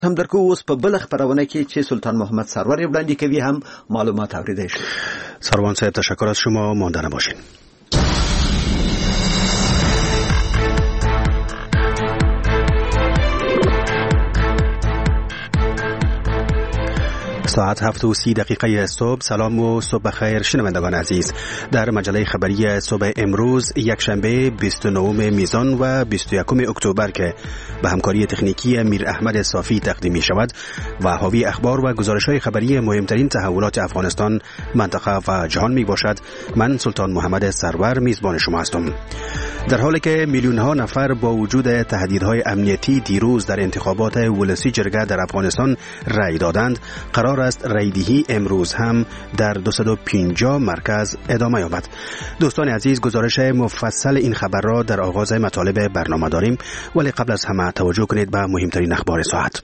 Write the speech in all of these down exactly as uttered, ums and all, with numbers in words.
هم درکو اوس په بل خبرونه کې چې سلطان محمد سرور وړاندې کوي هم معلومات اوریدل شو. سروان صاحب تشکر از شما، مانده نباشین. ساعت هفت و سی دقیقه صبح. سلام و صبح بخیر شنوندگان عزیز. در مجله خبری صبح امروز یک شنبه بیست و نهم میزان و بیست و یکم اکتبر که به همکاری تکنیکی میر احمد صافی تقدیم می شود و حاوی اخبار و گزارش‌های خبری مهمترین تحولات افغانستان، منطقه و جهان می باشد. من سلطان محمد سرور میزبان شما هستم. در حالی که میلیون ها نفر با وجود تهدیدهای امنیتی دیروز در انتخابات ولسی جرگه در افغانستان رأی دادند، قرار است رأیدهی امروز هم در دویست و پنجاه مرکز ادامه یابد. دوستان عزیز، گزارش مفصل این خبر را در آغاز مطالب برنامه داریم، ولی قبل از همه توجه کنید به مهمترین اخبار ساعت.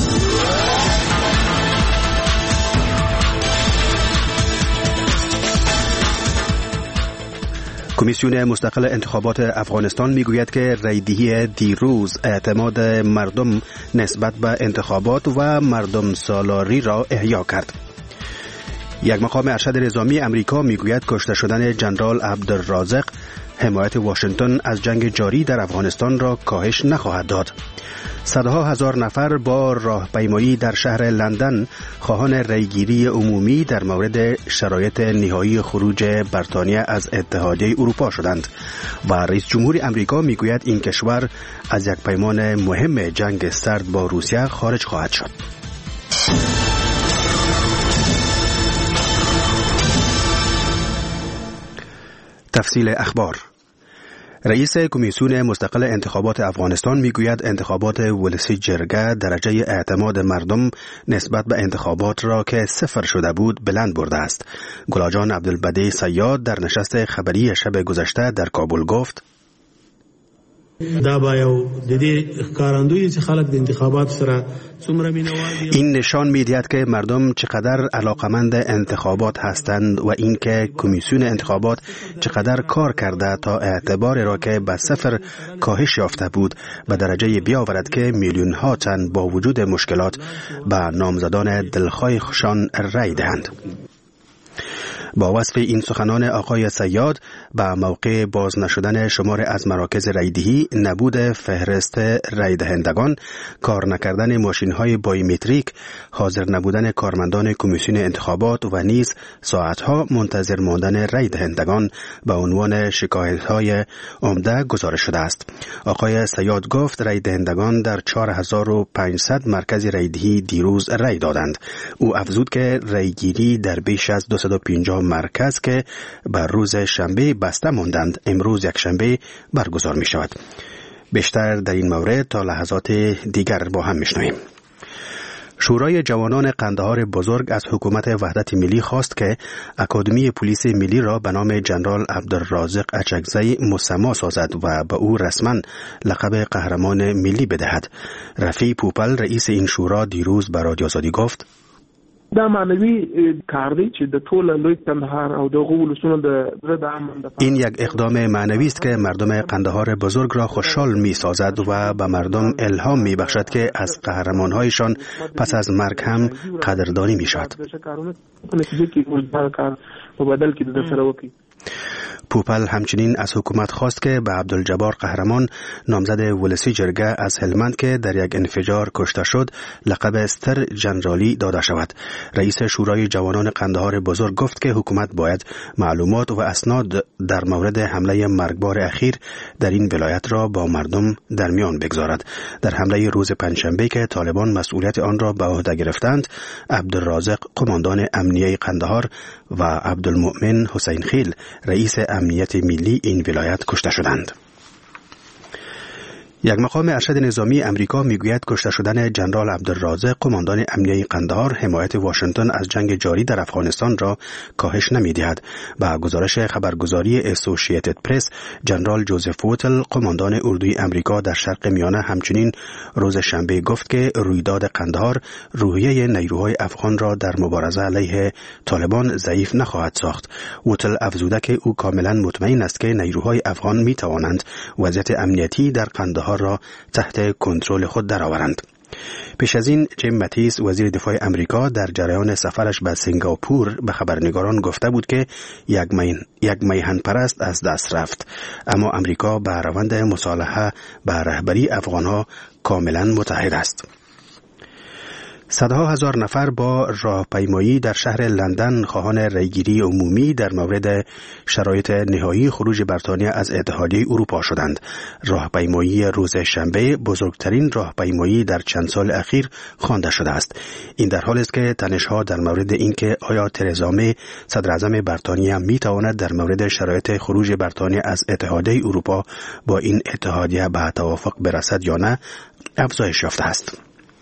کمیسیون مستقل انتخابات افغانستان میگوید که رأیدهی دیروز اعتماد مردم نسبت به انتخابات و مردم سالاری را احیا کرد. یک مقام ارشد نظامی امریکا میگوید کشته شدن جنرال عبدالرازق حمایت واشنگتن از جنگ جاری در افغانستان را کاهش نخواهد داد. صدها هزار نفر با راهپیمایی در شهر لندن خواهان رأیگیری عمومی در مورد شرایط نهایی خروج بریتانیا از اتحادیه اروپا شدند و رئیس جمهور امریکا میگوید این کشور از یک پیمان مهم جنگ سرد با روسیه خارج خواهد شد. تفصیل اخبار. رئیس کمیسیون مستقل انتخابات افغانستان میگوید انتخابات ولسی جرگه درجه اعتماد مردم نسبت به انتخابات را که صفر شده بود بلند برده است. گلاجان عبدالبدی صیاد در نشست خبری شب گذشته در کابل گفت: دا با یو د دې ښکارندوی چې خلک د انتخابات سره څومره مینوال دي. این نشان میدهد که مردم چقدر علاقمند انتخابات هستند و اینکه کمیسیون انتخابات چقدر کار کرده تا اعتبار را که به صفر کاهش یافته بود به درجه بیاورد که میلیون ها تن با وجود مشکلات به نامزدان دلخواهشان رأی دهند. با وصف این سخنان آقای صیاد به موقع باز نشدن شمار از مراکز رأیدهی، نبود فهرست رأی دهندگان، کار نکردن ماشین‌های بایومتریک، حاضر نبودن کارمندان کمیسیون انتخابات و نیز ساعتها منتظر ماندن رأی دهندگان به عنوان شکایت‌های عمده گزارش شده است. آقای صیاد گفت رأی دهندگان در چهار هزار و پانصد مرکز رأیدهی دیروز رأی دادند. او افزود که رأیگیری در بیش از دویست و پنجاه مرکز که بر روز شنبه بسته ماندند امروز یک شنبه برگزار می شود. بیشتر در این مورد تا لحظات دیگر با هم می شنویم. شورای جوانان قندهار بزرگ از حکومت وحدت ملی خواست که اکادمی پلیس ملی را به نام جنرال عبدالرازق اچکزی مسما سازد و به او رسما لقب قهرمان ملی بدهد. رفیع پوپل رئیس این شورا دیروز به رادیو آزادی گفت: دا معنوي کار دی چې د ټول لوی قندهار او د غولسونو د زړه امن د این یک اقدام معنوی است که مردم قندهار بزرگ را خوشحال می سازد و به مردم الهام می بخشد که از قهرمان‌هایشان پس از مرگ هم قدردانی می شود. پوپل همچنین از حکومت خواست که به عبدالجبار قهرمان نامزد ولسی جرگه از هلمند که در یک انفجار کشته شد لقب استر جنرالی داده شود. رئیس شورای جوانان قندهار بزرگ گفت که حکومت باید معلومات و اسناد در مورد حمله مرگبار اخیر در این ولایت را با مردم در میان بگذارد. در حمله روز پنجشنبه که طالبان مسئولیت آن را به عهده گرفتند، عبدالرازق قماندان امنیه قندهار و عبدالمؤمن حسین خیل رئیس امنیت ملی این ولایت کشته شدند. یک مقام ارشد نظامی امریکا میگوید کشته شدن جنرال عبدالرازق قماندان امنیه قندهار حمایت واشنگتن از جنگ جاری در افغانستان را کاهش نمی‌دهد. با گزارش خبرگزاری اسوسییتد پرس، جنرال جوزف ووتل قماندان اردوی امریکا در شرق میانه همچنین روز شنبه گفت که رویداد قندهار روحیه نیروهای افغان را در مبارزه علیه طالبان ضعیف نخواهد ساخت. ووتل افزوده که او کاملا مطمئن است که نیروهای افغان می توانند وضعیت امنیتی در قندهار را تحت کنترل خود درآورند. پیش از این جیم ماتیس وزیر دفاع امریکا در جریان سفرش به سنگاپور به خبرنگاران گفته بود که یک یک میهن پرست از دست رفت، اما امریکا به روند مصالحه به رهبری افغانها کاملا متحد است. صدها هزار نفر با راهپیمایی در شهر لندن خواهان ریگیری عمومی در مورد شرایط نهایی خروج بریتانیا از اتحادیه اروپا شدند. راهپیمایی روز شنبه بزرگترین راهپیمایی در چند سال اخیر خوانده شده است. این در حالی است که تنش‌ها در مورد اینکه آیا ترزا می صدر اعظم بریتانیا می تواند در مورد شرایط خروج بریتانیا از اتحادیه اروپا با این اتحادیه به توافق برسد یا نه افزایش یافته است.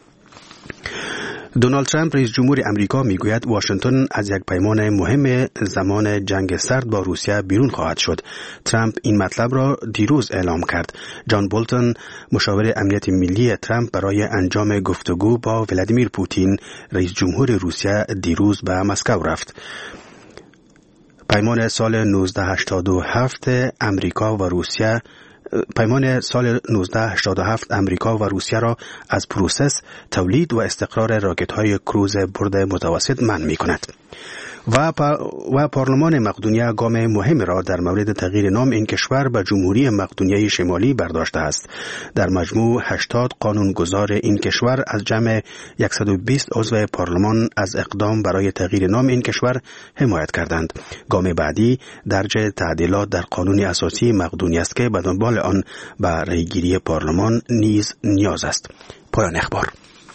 دونالد ترامپ رئیس جمهور امریکا میگوید واشنگتن از یک پیمان مهم زمان جنگ سرد با روسیه بیرون خواهد شد. ترامپ این مطلب را دیروز اعلام کرد. جان بولتون مشاور امنیت ملی ترامپ برای انجام گفتگو با ولادیمیر پوتین رئیس جمهور روسیه دیروز به مسکو رفت. پیمان سال نوزده هشتاد و هفت امریکا و روسیه پیمان سال نوزده هشتاد و هفت امریکا و روسیه را از پروسس تولید و استقرار راکت‌های کروز برد متوسط منع می‌کند. و, پا و پارلمان مقدونیه گام مهم را در مورد تغییر نام این کشور به جمهوری مقدونیه شمالی برداشته است. در مجموع هشتاد قانونگذار این کشور از جمع صد و بیست عضو پارلمان از اقدام برای تغییر نام این کشور حمایت کردند. گام بعدی درج تعدیلات در قانون اساسی مقدونیه است که به دنبال آن به رأیگیری پارلمان نیز نیاز است. پایان اخبار.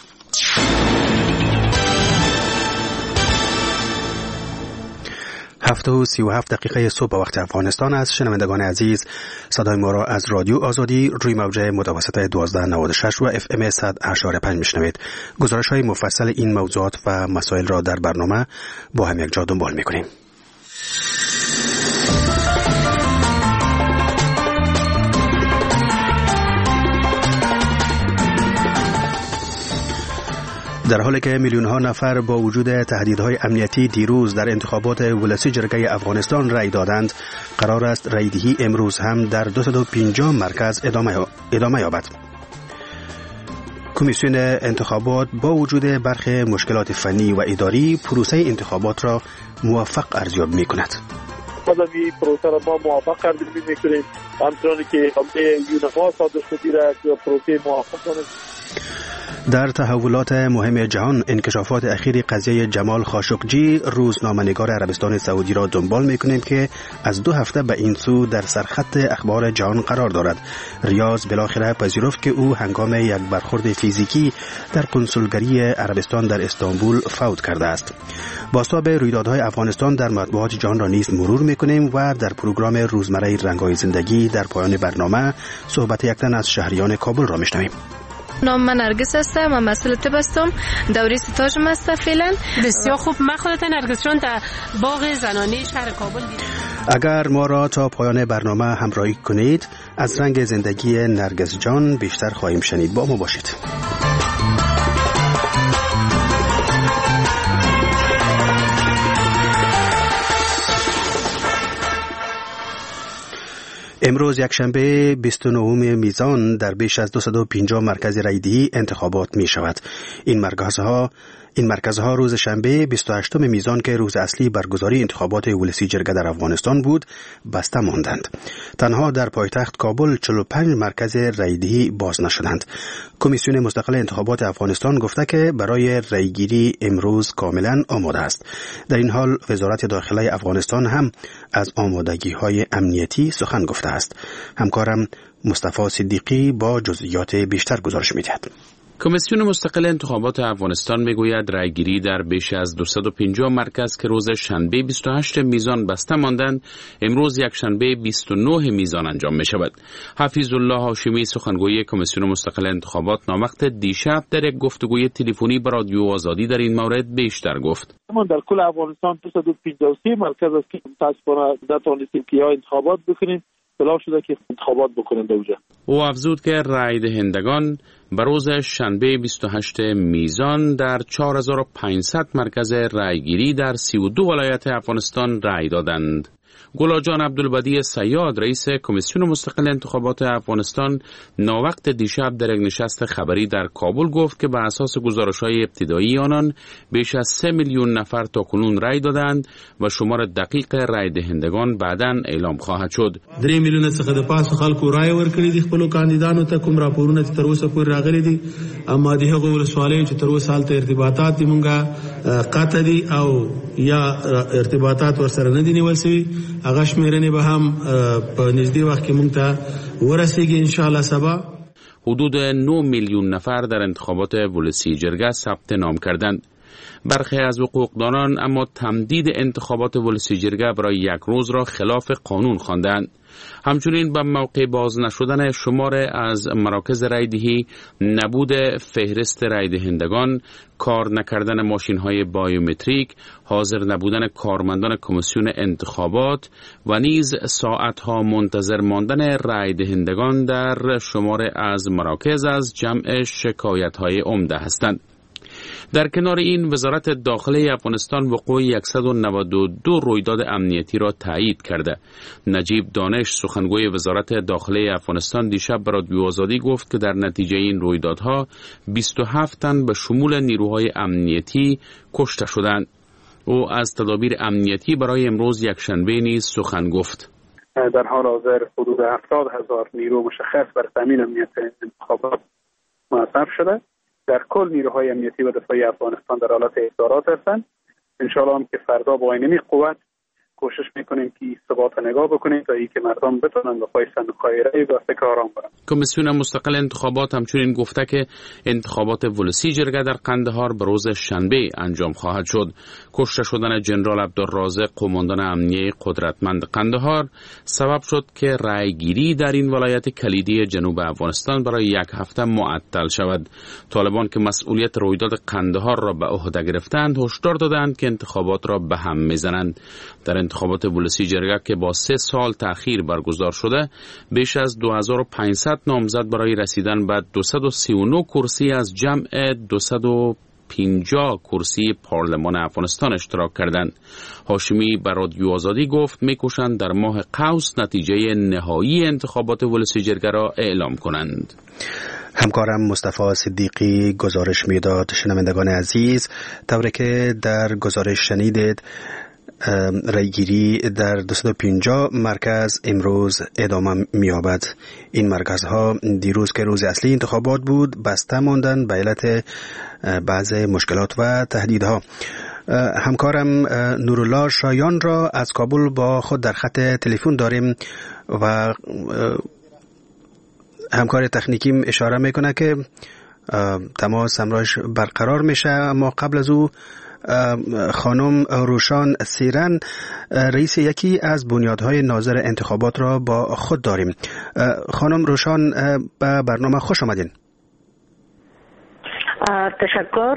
هفت و سی و هفت دقیقه صبح وقت افغانستان است. شنوندگان عزیز، صدای ما را از رادیو آزادی روی موج متوسط دوازده نود و شش و اف ام صد و پنج میشنوید. گزارش های مفصل این موضوعات و مسائل را در برنامه با هم یک جا دنبال میکنیم. در حالی که میلیون ها نفر با وجود تهدیدهای امنیتی دیروز در انتخابات ولسی جرگه افغانستان رأی دادند، قرار است رأیدهی امروز هم در دویست و پنجاه مرکز ادامه یابد. کمیسیون انتخابات با وجود برخی مشکلات فنی و اداری پروسه انتخابات را موفق ارزیابی می‌کند. این پروسه را ما موفق ارزیابی می‌کنیم، همچنان که یونفا صادر شده را پروسه موفق کنیم. در تحولات مهم جهان، انکشافات اخیر قضیه جمال خاشقجی، روزنامه‌نگار عربستان سعودی را دنبال می‌کنیم که از دو هفته به این سو در سرخط اخبار جهان قرار دارد. ریاض بالاخره پذیرفت که او هنگام یک برخورد فیزیکی در کنسولگری عربستان در استانبول فوت کرده است. بازتاب رویدادهای افغانستان در مطبوعات جهان را نیز مرور می‌کنیم و در پروگرام روزمره رنگ‌های زندگی در پایان برنامه صحبت یک تن از شهریان کابل را می‌شنویم. نام من نرگس هستم، من مسئول طب هستم، دوره ستاژم هستم فعلا. بسیار خوب. من خودم نرگس جان در باغ زنانه شهر کابل دیدم. اگر ما را تا پایان برنامه همراهی کنید، از رنگ زندگی نرگس جان بیشتر خواهیم شنید. با ما باشید. امروز یکشنبه بیست و نهم میزان در بیش از دویست و پنجاه مرکز رایدهی انتخابات می شود. این مرکزها این مرکزها روز شنبه بیست و هشتم میزان که روز اصلی برگزاری انتخابات ولسی جرگه در افغانستان بود بسته ماندند. تنها در پایتخت کابل چهل و پنج مرکز رایدهی باز نشدند. کمیسیون مستقل انتخابات افغانستان گفته که برای رایگیری امروز کاملا آماده است. در این حال وزارت داخله افغانستان هم از آمادگی‌های امنیتی سخن گفته است. همکارم مصطفی صدیقی با جزئیات بیشتر گزارش می‌دهد. کمیسیون مستقل انتخابات افغانستان میگوید رأیگیری در بیش از دویست و پنجاه مرکز که روز شنبه بیست و هشت میزان بسته ماندند، امروز یک شنبه بیست و نه میزان انجام می شود. حفیظ الله هاشمی سخنگوی کمیسیون مستقل انتخابات ناموقت دیشب در یک گفتگوی تلفنی با رادیو آزادی در این مورد بیشتر گفت. ما در کل افغانستان دویست و پنجاه و سه مرکز است که متاسفانه نتوانستیم که انتخابات بکنیم. اطلاع شده که انتخابات بکنند اونجا. او افزود که رای دهندگان به روز شنبه بیست و هشت میزان در چهار هزار و پانصد مرکز رایگیری در سی و دو ولایت افغانستان رای دادند. گلاجان عبدالبدی صیاد رئیس کمیسیون مستقل انتخابات افغانستان ناوقت دیشب در یک نشست خبری در کابل گفت که بر اساس گزارش‌های ابتدایی آنان بیش از سه میلیون نفر تاکنون رای دادند و شمار دقیق رای دهندگان بعداً اعلام خواهد شد. درې میلیونه څخه د پاسه خلکو رای ورکړي دي خپل کاندیدانو ته، کوم راپورونه چې تر اوسه پورې راغلي دي، اما د هغو ولسوالیو چې تر اوسه هلته ارتباطات دي مونږه قطع دي او یا ارتباطات ورسره نه دي نیول شوي، هغه شمیرنې به هم په نږدې وخت کې مونږ ته ورسیږي انشاءالله سبا. حدود نه میلیون نفر در انتخابات ولسی جرگه ثبت نام کردند. برخی از حقوقدانان اما تمدید انتخابات ولسی جرگه برای یک روز را خلاف قانون خواندند. همچنین به موقع باز نشدن شمار از مراکز رایدهی، نبود فهرست رایدهندگان، کار نکردن ماشین‌های بایومتریک، حاضر نبودن کارمندان کمیسیون انتخابات و نیز ساعت‌ها منتظر ماندن رایدهندگان در شمار از مراکز از جمع شکایت‌های عمده هستند. در کنار این وزارت داخله افغانستان وقوع صد و نود و دو رویداد امنیتی را تایید کرده. نجیب دانش سخنگوی وزارت داخله افغانستان دیشب به رادیو آزادی گفت که در نتیجه این رویدادها بیست و هفت تن به شمول نیروهای امنیتی کشته شدند. او از تدابیر امنیتی برای امروز یکشنبه نیز سخن گفت. در حال حاضر حدود هفتاد هزار نیرو مشخص بر تامین امنیت انتخابات مؤثر شده. در کل نیروهای امنیتی و دفاعی افغانستان در حالت احضارات هستند. انشاءالله هم که فردا با اینمی قوت کوشش میکنیم که ثبات نگاه بکنیم تا اینکه مردم بتونن به پای صندوق‌های رای و فکر آرام برن. کمیسیون مستقل انتخابات همچنین گفته که انتخابات ولسی جرگه در قندهار به روز شنبه انجام خواهد شد. کشته شدن جنرال عبدالرازق قماندان امنیه قدرتمند قندهار سبب شد که رایگیری در این ولایت کلیدی جنوب افغانستان برای یک هفته معطل شود. طالبان که مسئولیت رویداد قندهار را به عهده گرفتند هشدار دادند که انتخابات را به هم میزنند. در انتخابات ولسی جرگه که با سه سال تأخیر برگزار شده، بیش از دو هزار و پانصد نامزد برای رسیدن به دویست و سی و نه کرسی از جمع دویست و پنجاه کرسی پارلمان افغانستان اشتراک کردند. هاشمی به رادیو آزادی گفت می‌کوشند در ماه قوس نتیجه نهایی انتخابات ولسی جرگه را اعلام کنند. همکارم مصطفی صدیقی گزارش میداد. شنوندگان عزیز، طوری که در گزارش شنیدید، رایگیری در دویست و پنجاه مرکز امروز ادامه می‌یابد. این مرکزها دیروز که روز اصلی انتخابات بود بسته ماندند به علت بعض مشکلات و تهدیدها. همکارم نورالله شایان را از کابل با خود در خط تلفن داریم و همکار تکنیکیم اشاره میکنه که تماس همراهش برقرار میشه. اما قبل از او خانم روشان سیرن رئیس یکی از بنیادهای ناظر انتخابات را با خود داریم. خانم روشان به برنامه خوش آمدین. تشکر.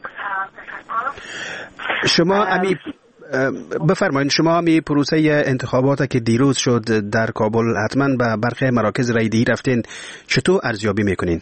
شما امی بفرمایید، شما همی پروسه انتخابات که دیروز شد در کابل حتما به برخی مراکز رایدهی رفتین، چطور ارزیابی میکنین؟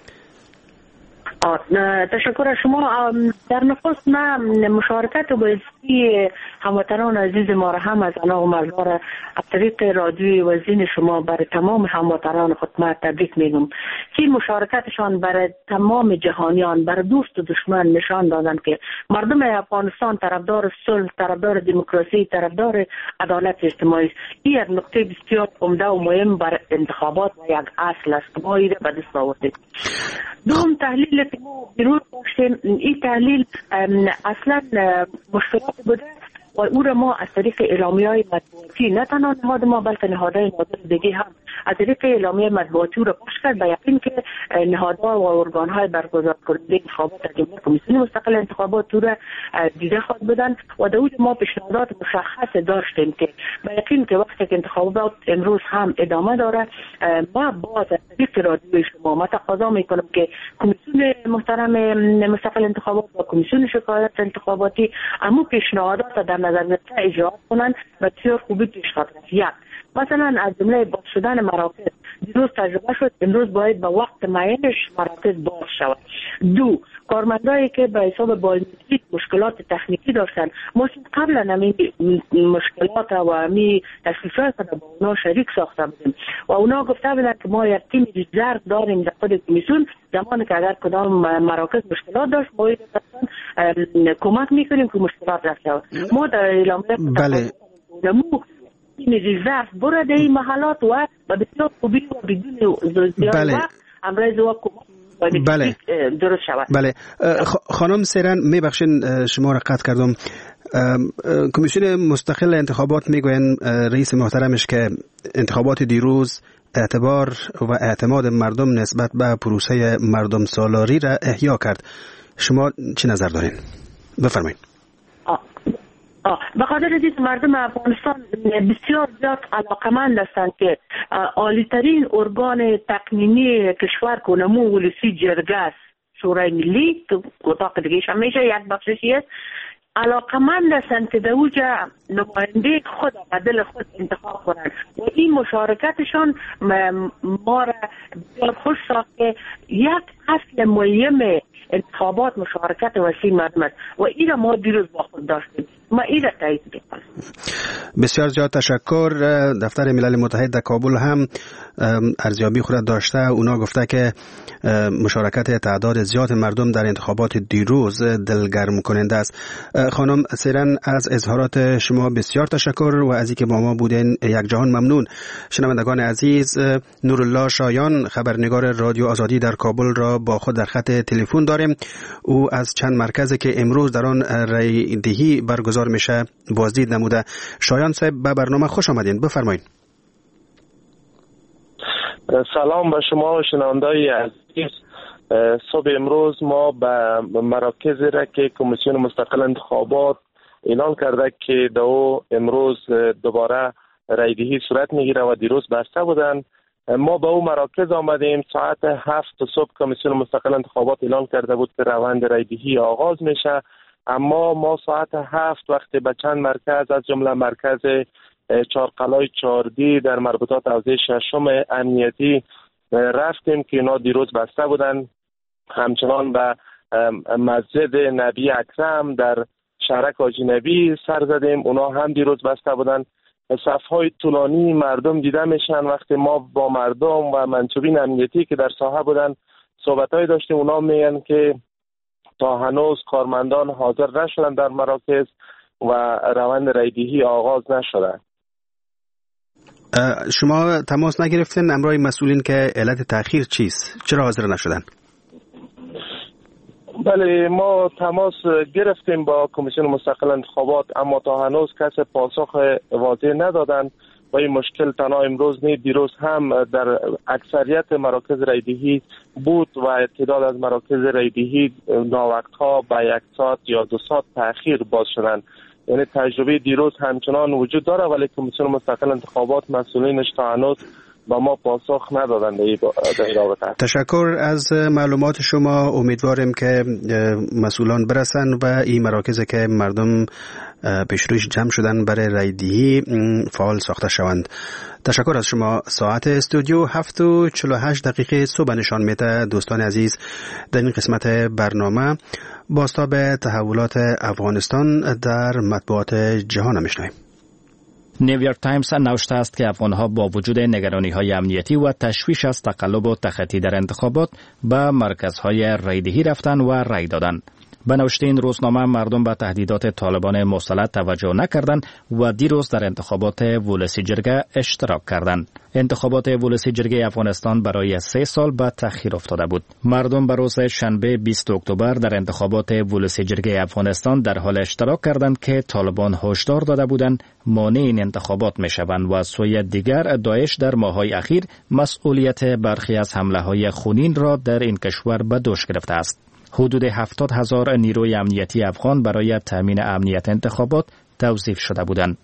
تشکر از شما. در نخست من مشارکت و بایستی هموطنان عزیز ما را هم از انا و مردار از طریق رادیوی وزین شما برای تمام هموطنان خود من تبریک میگم که مشارکتشان برای تمام جهانیان، برای دوست و دشمن نشان دادن که مردم افغانستان طرفدار صلح، طرفدار دموکراسی، طرفدار عدالت اجتماعی است. این یک نکته بسیار عمده و مهم برای انتخابات و یک اصل است. ما این به دست آوردیم. دوم تحلیل که ما دیروز داشتیم، این تحلیل اصلا مشکلات بوده و او را ما از طریق اعلامیه‌های مطبوعاتی، نه تنها نهاد ما بلکه نهادهای ناظر دیگه هم از طریق اعلامیه مطبوعاتی او را پخش کرد به یقین که نهادها و ارگان‌های برگزار کننده انتخابات از جمله کمیسیون مستقل انتخابات او را دیده خواهد بدن و در اوج ما پیشنهادات مشخص داشتیم که به یقین که وقتی که انتخابات امروز هم ادامه داره، ما باز از طریق رادیوی شما ما تقاضا میکنم که کمیسیون محترم مستقل انتخابات و کمیسیون شکایت انتخاباتی همون پیشنهادات در نظر گرفته اجرا کنند و بسیار خوبی پیش خواهد رفت. یک مثلا از جمله باز شدن مراکز دیروز تجربه شد، امروز باید به وقت معینش مراکز باز شود. دو کارمندایی که به حساب بایومتریک مشکلات تکنیکی داشتن. ما قبلا همین مشکلات و همین تشخیصات با اونا شریک ساخته بودیم و اونا گفته بودن که ما یک تیم ریزرو داریم در خود کمیسیون، زمانی که اگر کدام مراکز مشکلات داشت ما کمک میکنیم که مشکلات رفته. ما در اعلامیه بله تیم ریزرو برد این محلات و بسیار خوبی و بدون زیاد بله. وقت امروز و کمک بله درست شود. بله خانم سیرن میبخشین شما را قطع کردم. کمیسیون مستقل انتخابات میگوین رئیس محترمش که انتخابات دیروز اعتبار و اعتماد مردم نسبت به پروسه مردم سالاری را احیا کرد. شما چه نظر دارین؟ بفرمایید. آه. به خاطر دید مردم افغانستان بسیار زیاد علاقمند هستند که عالی‌ترین ارگان تقنینی کشور کنمو ولسی جرگه است، شورای ملی که اتاق دیگه‌اش همیشه یک بخششی است، علاقمند هستند که در اوجا نماینده خود و دل خود انتخاب کنند و این مشارکتشان ما را بسیار خوش ساخت که یک اصل مهم انتخابات مشارکت وسیع مردم است و این را ما دیروز با خود داشتیم. ما این را تایید می‌کنم. بسیار زیاد تشکر. دفتر ملل متحد در کابل هم ارزیابی خود داشته. اونا گفته که مشارکت تعداد زیاد مردم در انتخابات دیروز دلگرم کننده است. خانم سیرن از اظهارات شما بسیار تشکر و از اینکه با ما بودین یک جهان ممنون. شنوندگان عزیز، نورالله شایان خبرنگار رادیو آزادی در کابل را با خود در خط تلفن داریم. او از چند مرکزی که امروز در آن رای دهی برگزار میشه بازدید نموده. شایان صاحب به برنامه خوش آمدین. بفرمایید. سلام به شما و شنونده‌های عزیز. صبح امروز ما به مراکزی را که کمیسیون مستقل انتخابات اعلان کرده که دو امروز دوباره رایدهی صورت میگیره و دیروز بسته بودن، ما به او مراکز آمدیم. ساعت هفت صبح کمیسیون مستقل انتخابات اعلان کرده بود که روند رایدهی آغاز میشه، اما ما ساعت هفت وقتی به چند مرکز از جمله مرکز چهارقلای چهاردی در مربوطات حوزه ششم امنیتی رفتیم که اینا دیروز بسته بودن. همچنان به مسجد نبی اکرم در شهرک حاجی نبی سر زدیم، اونا هم دیروز بسته بودن. صف‌های طولانی مردم دیده میشن. وقتی ما با مردم و منصوبین امنیتی که در ساحه بودن صحبت‌های داشتیم، اونا میگن که تا هنوز کارمندان حاضر نشدن در مراکز و روند رایدهی آغاز نشده. شما تماس نگرفتین امرای مسئولین که علت تأخیر چیست؟ چرا حاضر نشدن؟ بله، ما تماس گرفتیم با کمیسیون مستقل انتخابات، اما تا هنوز کس پاسخ واضح ندادن و این مشکل تنها امروز نیست، دیروز هم در اکثریت مراکز رایدهی بود و تعداد از مراکز رایدهی ناوقتها با یک ساعت یا دو ساعت تأخیر باز شدن. یعنی تجربه دیروز همچنان وجود داره، ولی کمیسیون مستقل انتخابات مسئولینش تا هنوز با ما پاسخ ندادن در این رابطه. تشکر از معلومات شما. امیدواریم که مسئولان برسن و این مراکز که مردم پیش رویش جمع شدن برای رایدهی فعال ساخته شوند. تشکر از شما. ساعت استودیو هفت و چهل و هشت دقیقه صبح نشان میده. دوستان عزیز، در این قسمت برنامه بازتاب تحولات افغانستان در مطبوعات جهان میشنویم. نیویورک تایمز نوشته است که افغانها با وجود نگرانی‌های امنیتی و تشویش از تقلب و تخطی در انتخابات به مرکزهای رایدهی رفتن و رای دادند. به نوشته این روزنامه مردم به تهدیدات طالبان مسلط توجه نکردند و دیروز در انتخابات ولسی جرگه اشتراک کردند. انتخابات ولسی جرگه افغانستان برای سه سال به تأخیر افتاده بود. مردم به روز شنبه بیست اکتبر در انتخابات ولسی جرگه افغانستان در حال اشتراک کردند که طالبان هشدار داده بودند مانع این انتخابات میشوند و از سوی دیگر داعش در ماه‌های اخیر مسئولیت برخی از حمله‌های خونین را در این کشور به دوش گرفته است. حدود هفتاد هزار نیروی امنیتی افغان برای تامین امنیت انتخابات توظیف شده بودند.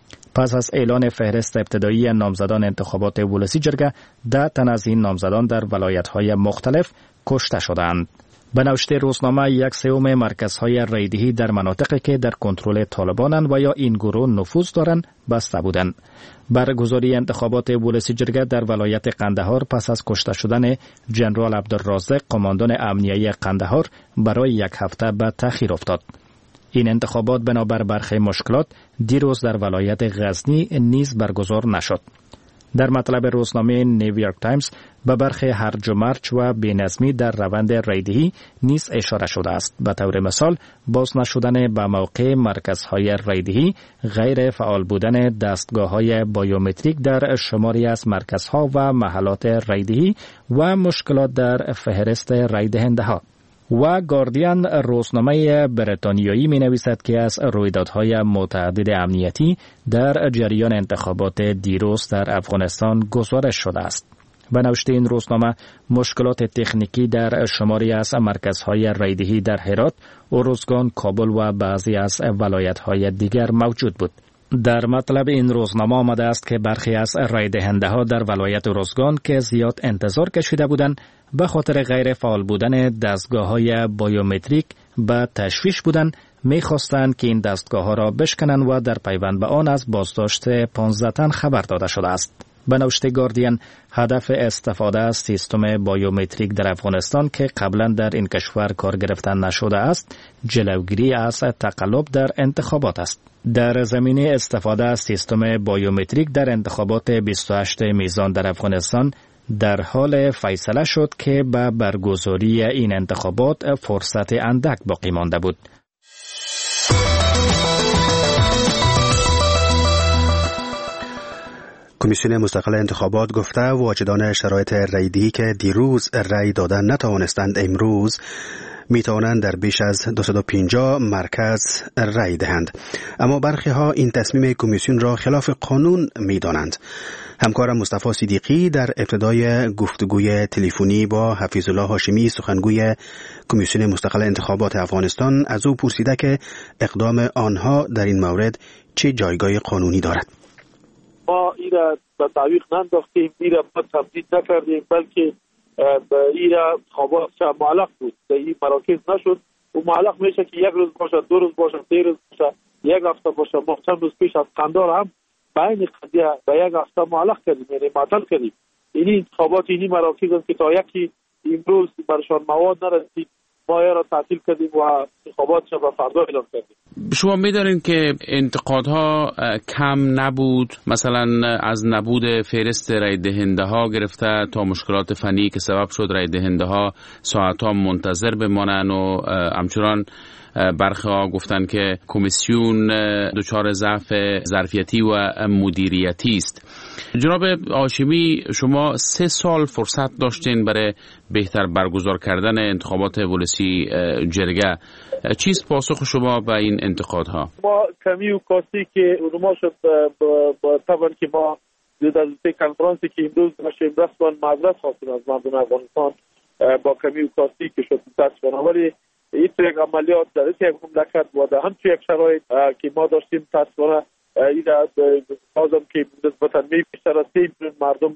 پس از اعلان فهرست ابتدایی نامزدان انتخابات ولسی جرگه، ده تن از این نامزدان در ولایت‌های مختلف کشته شدند. به نوشته روزنامه یک سوم مرکزهای رایدهی در مناطقی که در کنترل طالبانند و یا این گروه نفوذ دارند بسته بودند. برگزاری انتخابات ولسی جرگه در ولایت قندهار پس از کشته شدن جنرال عبدالرازق قماندان امنیه قندهار برای یک هفته به تأخیر افتاد. این انتخابات بنابر برخی مشکلات دیروز در ولایت غزنی نیز برگزار نشد. در مطلب روزنامه نیویورک تایمز به برخی هرج و مرج و بی‌نظمی در روند رایدهی نیز اشاره شده است. به طور مثال باز نشدن به موقع مرکزهای رایدهی، غیر فعال بودن دستگاه‌های بایومتریک در شماری از مرکزها و محلات رایدهی و مشکلات در فهرست رای دهنده‌ها. و گاردین روزنامه بریتانیایی می نویسد که از رویدادهای متعدد امنیتی در جریان انتخابات دیروز در افغانستان گزارش شده است. به نوشته این روزنامه مشکلات تکنیکی در شماری از مرکزهای رایدهی در هرات، اروزگان، کابل و بعضی از ولایت‌های دیگر موجود بود. در مطلب این روزنامه آمده است که برخی از رای دهنده‌ها در ولایت اروزگان که زیاد انتظار کشیده بودند به خاطر غیر فعال بودن دستگاه‌های بایومتریک به تشویش بودند، می‌خواستند که این دستگاه‌ها را بشکنند و در پیوند به آن از بازداشت پانزده تن خبر داده شده است. به نوشته گاردین، هدف استفاده از سیستم بایومتریک در افغانستان که قبلا در این کشور کار گرفتن نشده است، جلوگیری از تقلب در انتخابات است. در زمینه استفاده از سیستم بایومتریک در انتخابات بیست و هشت میزان در افغانستان در حال فیصله شد که به برگزاری این انتخابات فرصت اندک باقی مانده بود. کمیسیون مستقل انتخابات گفته واجدان شرایط رایدهی که دیروز رای دادن نتوانستند امروز می توانند در بیش از دویست و پنجاه مرکز رای دهند. اما برخی ها این تصمیم کمیسیون را خلاف قانون می دانند. همکارم مصطفی صدیقی در ابتدای گفتگوی تلفنی با حفیظ الله هاشمی سخنگوی کمیسیون مستقل انتخابات افغانستان از او پرسیده که اقدام آنها در این مورد چه جایگاه قانونی دارد. ما این را به تعویق ننداختیم، این را ما تمدید نکردیم، بلکه این را انتخابات معلق بود، در این مراکز نشد. و معلق میشه که یک روز باشه، دو روز باشه، سه روز باشه، یک هفته باشه. ما چند روز پیش از قندار هم به این قضیه به یک هفته معلق کردیم، یعنی معطل کردیم. این انتخابات اینی مراکز است که تا یکی امروز برشان مواد نرسید، ما را تعطیل کردیم و انتخابات را به فردا اعلام کردیم. شما می‌دانید که انتقادها کم نبود، مثلا از نبود فهرست رای دهنده‌ها گرفته تا مشکلات فنی که سبب شد رای دهنده‌ها ساعت‌ها منتظر بمانند و همچنان برخی ها گفتن که کمیسیون دچار ضعف ظرفیتی و مدیریتی است. جناب هاشمی، شما سه سال فرصت داشتین برای بهتر برگزار کردن انتخابات ولسی جرگه. چیست پاسخ شما به این انتقادها؟ ما کمی و کاستی که اونما شد با طبعا که ما در سه کنفرانسی که امروز داشتیم رسما معذرت خواستیم از مردم افغانستان با کمی و کاستی که شد متاسفانه، ولی این تو یک عملیات در یک مملکت و در همچون یک شرایط که ما داشتیم متاسفانه این لازم که نسبتا می بیشتر از سه میلیون مردم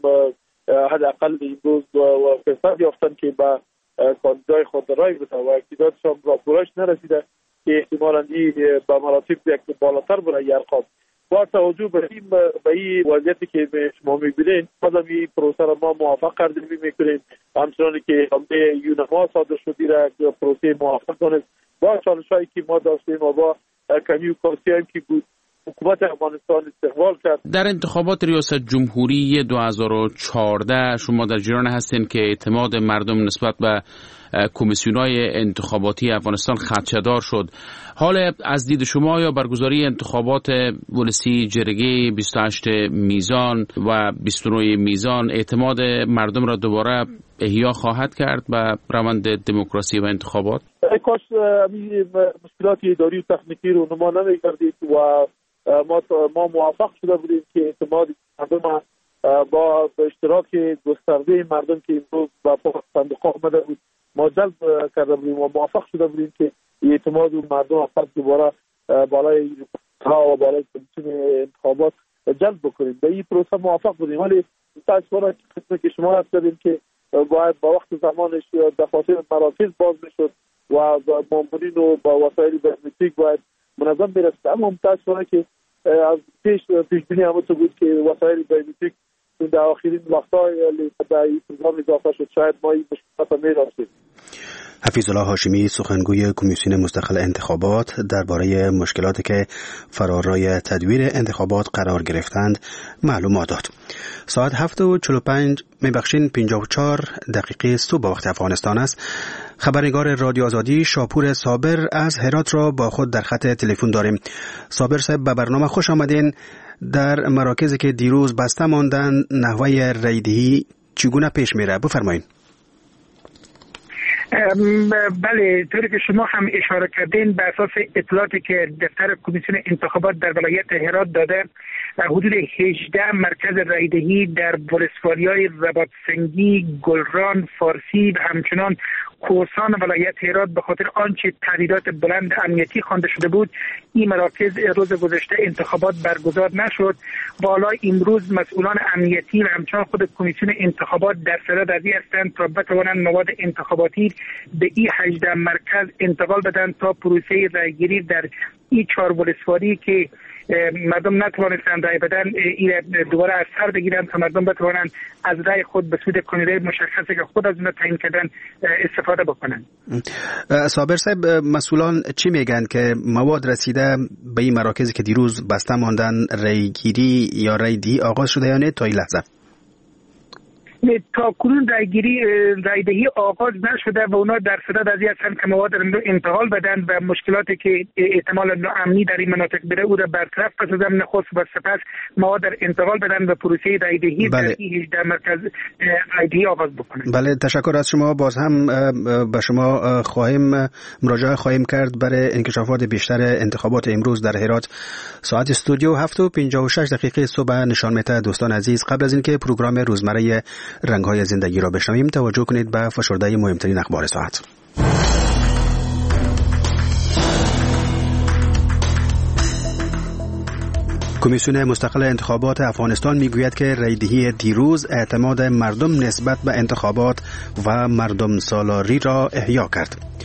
حداقل امروز و فرصت یافتن که به کاندیدای خود رای بدن و اقتدارشان راپورش نرسیده که احتمالاً این به مراتب یک بالاتر بره این ارقام. با توجه به این به این وضعیتی که شما می‌بینید، بازم این پروسه را ما موافق ارزیابی می‌کنیم، همچنان که حمله یونما صادر شده را پروسه موافق دانست. با چالش‌هایی که ما داشتیم و با کمی و کاستی هم که بود حکومت افغانستان استقبال کرد. در انتخابات ریاست جمهوری دو هزار و چهارده شما در جریان هستین که اعتماد مردم نسبت به کمیسیون‌های انتخاباتی افغانستان خدشه‌دار شد. حال از دید شما یا برگزاری انتخابات ولسی جرگه بیست و هشت میزان و بیست و نه میزان اعتماد مردم را دوباره احیا خواهد کرد به روند دموکراسی و انتخابات؟ کاش مشکلات اداری و تکنیکی رو نما نمی‌کردید و ما ما موافق شده بودیم که اعتماد مردم با اشتراک گسترده مردم که امروز با صندوق آمده بود ما جلب کرده بودیم و موافق شده بودیم که اعتماد مردم فقط دوباره بالای ها و بالای کمیسیون انتخابات جلب بکنیم. به این پروسه موافق بودیم، ولی متأسفانه قسمی که شما هست کردیم که باید با وقت زمانش دفاتر مراکز باز میشد و مامورین و با وسایل بایومتریک باید منظم برسد. اما متأسفانه که از پیش پیش بینی همونطور بود که وسایل بایومتریک در آخرین وقت‌های در این پروگرام اضافه شد، شاید ما این مشکلات را می‌داشتیم. حفیظ الله هاشمی سخنگوی کمیسیون مستقل انتخابات درباره مشکلاتی که فرارای تدویر انتخابات قرار گرفتند معلومات داد. ساعت هفت و چهل و پنج میبخشین پنجاه و چهار دقیقه صبح وقت افغانستان است. خبرنگار رادیو آزادی شاپور صابر از هرات را با خود در خط تلفن داریم. صابر صاحب به برنامه خوش آمدین. در مراکزی که دیروز بسته ماندن نحوه رایدهی چگونه پیش میره؟ بفرمایید. بله، طوری که شما هم اشاره کردین، به اساس اطلاعاتی که دفتر کمیسیون انتخابات در ولایت هرات داده، حدود هجده مرکز رایدهی در ولسوالی‌های رباط‌سنگی، گلران، فارسی و همچنان کوهستان ولایت هرات به خاطر آنچه تهدیدات بلند امنیتی خوانده شده بود، این مراکز روز گذشته انتخابات برگزار نشد. بالا امروز مسئولان امنیتی و همچنان خود کمیسیون انتخابات در صدد از این هستند تا بتوانند مواد انتخاباتی به این هجده مرکز انتقال بدن تا پروسه رایگیری در این چهار ولسوالی که مردم نتوانستند رای بدن این دوباره از سر بگیرن تا مردم بتوانند از رای خود به سود کاندیدای مشخصی که خود از اون تعیین کردن استفاده بکنن. صابر صاحب، مسئولان چی میگن که مواد رسیده به این مراکزی که دیروز بسته ماندن رای گیری یا رای دی آغاز شده یا نه تا این لحظه؟ تا کنون رایگیری رایدهی آغاز نشده و اونا در صدد از این هستند که مواد را انتقال بدن و مشکلاتی که احتمال ناامنی در این مناطق بره او را برطرف بسازن، نخست و سپس مواد را انتقال بدن و پروسه رایدهی بله. در این هجده مرکز رایدهی آغاز بکنن. بله، تشکر از شما. باز هم به شما خواهیم مراجعه خواهیم کرد برای انکشافات بیشتر انتخابات امروز در هرات. ساعت استودیو هفت و پنجاه و شش دقیقه صبح نشان میده. دوستان عزیز، قبل از اینکه پروگرام روزمره رنگ‌های زندگی را بشنویم، توجه کنید به فشرده مهمترین اخبار ساعت. کمیسیون مستقل انتخابات افغانستان میگوید که رایدهی دیروز اعتماد مردم نسبت به انتخابات و مردم سالاری را احیا کرد.